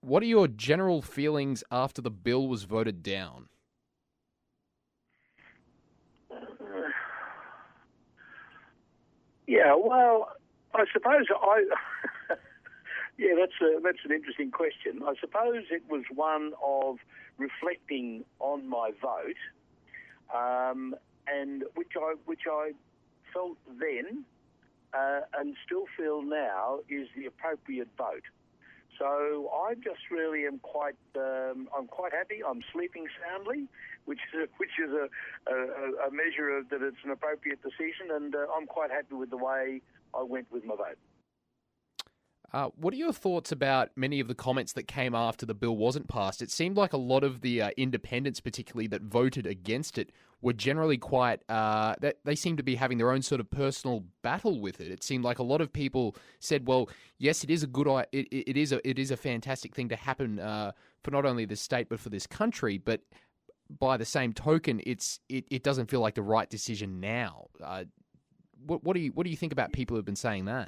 What are your general feelings after the bill was voted down? Yeah, well, I suppose yeah, that's an interesting question. I suppose it was one of reflecting on my vote, and which I felt then, and still feel now, is the appropriate vote. So I just really am I'm quite happy. I'm sleeping soundly, which is a measure of that it's an appropriate decision, and I'm quite happy with the way I went with my vote. What are your thoughts about many of the comments that came after the bill wasn't passed? It seemed like a lot of the independents, particularly that voted against it, were generally quite. That they seemed to be having their own sort of personal battle with it. It seemed like a lot of people said, "Well, yes, it is a good. It is a fantastic thing to happen for not only the state but for this country. But by the same token, it doesn't feel like the right decision now." What do you think about people who've been saying that?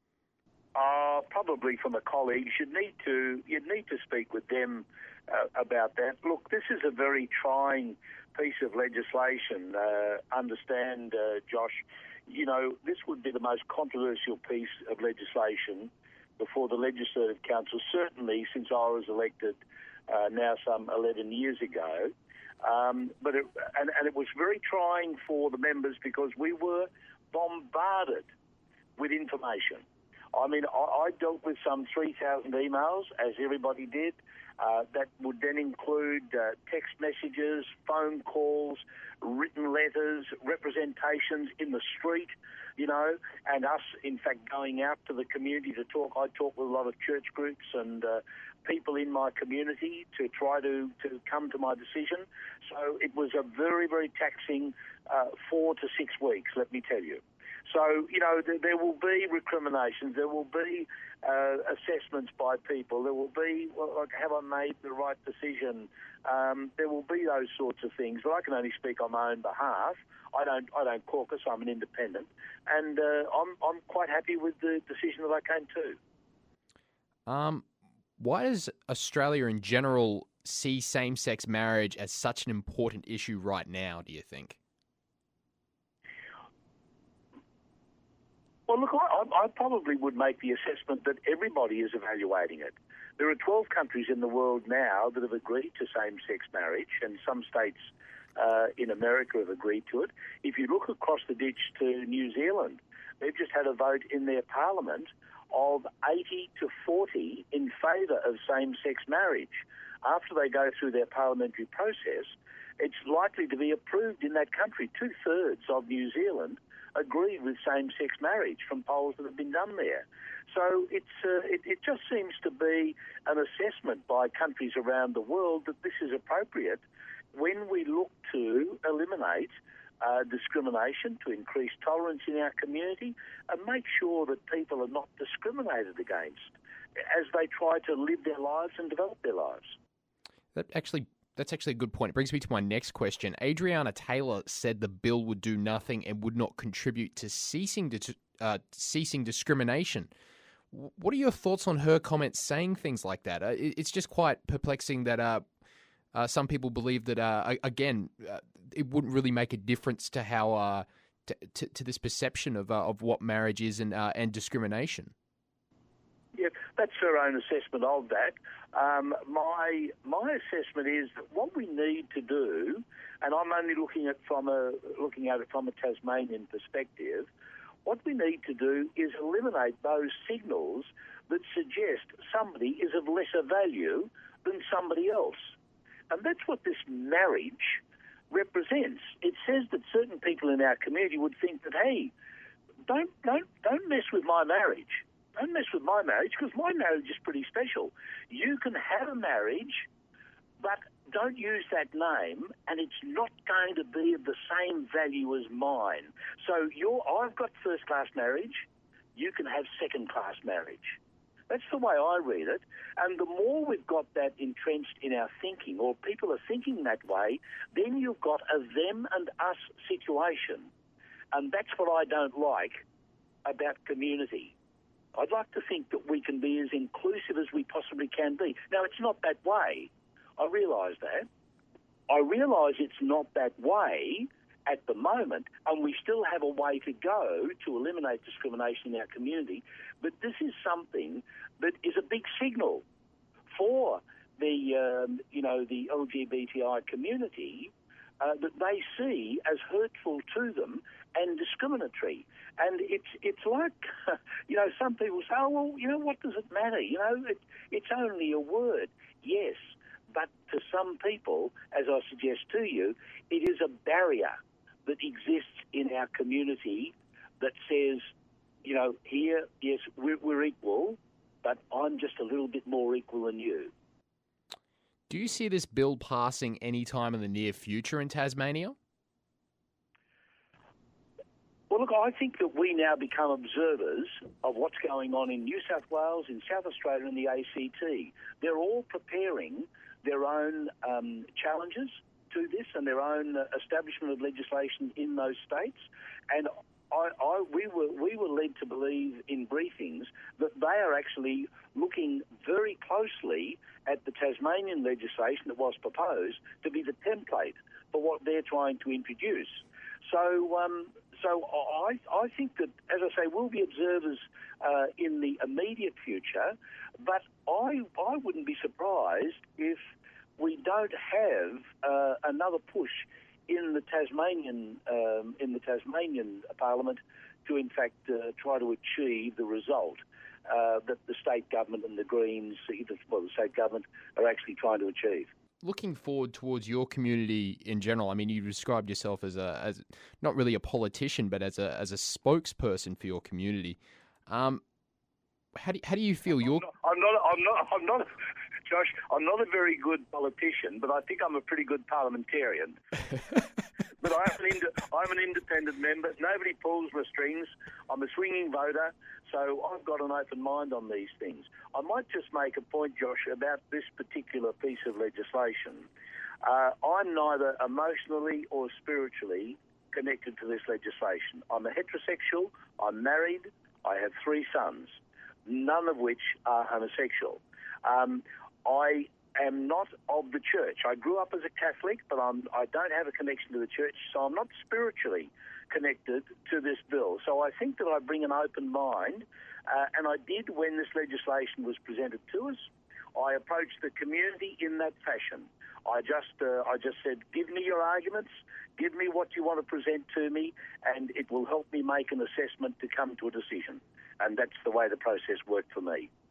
Probably from a colleague, you'd need to speak with them about that. Look, this is a very trying piece of legislation. Understand, Josh, this would be the most controversial piece of legislation before the Legislative Council, certainly since I was elected now some 11 years ago. But it was very trying for the members because we were bombarded with information. I mean, I dealt with some 3,000 emails, as everybody did. That would then include text messages, phone calls, written letters, representations in the street, and us, in fact, going out to the community to talk. I talked with a lot of church groups and people in my community to try to come to my decision. So it was a very, very taxing 4 to 6 weeks, let me tell you. So, there will be recriminations, there will be assessments by people, there will be, have I made the right decision? There will be those sorts of things, but I can only speak on my own behalf. I don't caucus, I'm an independent, and I'm quite happy with the decision that I came to. Why does Australia in general see same-sex marriage as such an important issue right now, do you think? Well, look, I probably would make the assessment that everybody is evaluating it. There are 12 countries in the world now that have agreed to same-sex marriage, and some states in America have agreed to it. If you look across the ditch to New Zealand, they've just had a vote in their parliament of 80 to 40 in favour of same-sex marriage. After they go through their parliamentary process, it's likely to be approved in that country. 2/3 of New Zealand agree with same-sex marriage from polls that have been done there. So it just seems to be an assessment by countries around the world that this is appropriate when we look to eliminate discrimination, to increase tolerance in our community, and make sure that people are not discriminated against as they try to live their lives and develop their lives. That's actually a good point. It brings me to my next question. Adriana Taylor said the bill would do nothing and would not contribute to ceasing discrimination. What are your thoughts on her comments saying things like that? It's just quite perplexing that some people believe that, it wouldn't really make a difference to how to this perception of what marriage is and discrimination. Yeah, that's her own assessment of that. My assessment is that what we need to do, and I'm only looking at it from a Tasmanian perspective, what we need to do is eliminate those signals that suggest somebody is of lesser value than somebody else. And that's what this marriage represents. It says that certain people in our community would think that, hey, don't mess with my marriage. Don't mess with my marriage because my marriage is pretty special. You can have a marriage, but don't use that name, and it's not going to be of the same value as mine. So I've got first-class marriage. You can have second-class marriage. That's the way I read it. And the more we've got that entrenched in our thinking, or people are thinking that way, then you've got a them and us situation. And that's what I don't like about community. I'd like to think that we can be as inclusive as we possibly can be. Now, it's not that way. I realise that. I realise it's not that way at the moment, and we still have a way to go to eliminate discrimination in our community. But this is something that is a big signal for the the LGBTI community that they see as hurtful to them and discriminatory. And it's like, some people say, oh, well, what does it matter? It's only a word. Yes, but to some people, as I suggest to you, it is a barrier that exists in our community that says, here, yes, we're equal, but I'm just a little bit more equal than you. Do you see this bill passing any time in the near future in Tasmania? Well, look, I think that we now become observers of what's going on in New South Wales, in South Australia and the ACT. They're all preparing their own challenges to this and their own establishment of legislation in those states. And we were led to believe in briefings that they are actually looking very closely at the Tasmanian legislation that was proposed to be the template for what they're trying to introduce. So I think that, as I say, we'll be observers in the immediate future, but I wouldn't be surprised if we don't have another push in the Tasmanian Parliament to in fact try to achieve the result that the state government and the Greens, the state government, are actually trying to achieve. Looking forward towards your community in general, I mean, you described yourself as not really a politician, but as a spokesperson for your community. How do you feel? I'm not. Josh, I'm not a very good politician, but I think I'm a pretty good parliamentarian. But I'm an independent member. Nobody pulls my strings. I'm a swinging voter, so I've got an open mind on these things. I might just make a point, Josh, about this particular piece of legislation. I'm neither emotionally or spiritually connected to this legislation. I'm a heterosexual. I'm married. I have 3 sons, none of which are homosexual. I am not of the church. I grew up as a Catholic, but I don't have a connection to the church, so I'm not spiritually connected to this bill. So I think that I bring an open mind, and I did when this legislation was presented to us. I approached the community in that fashion. I just said, give me your arguments, give me what you want to present to me, and it will help me make an assessment to come to a decision. And that's the way the process worked for me.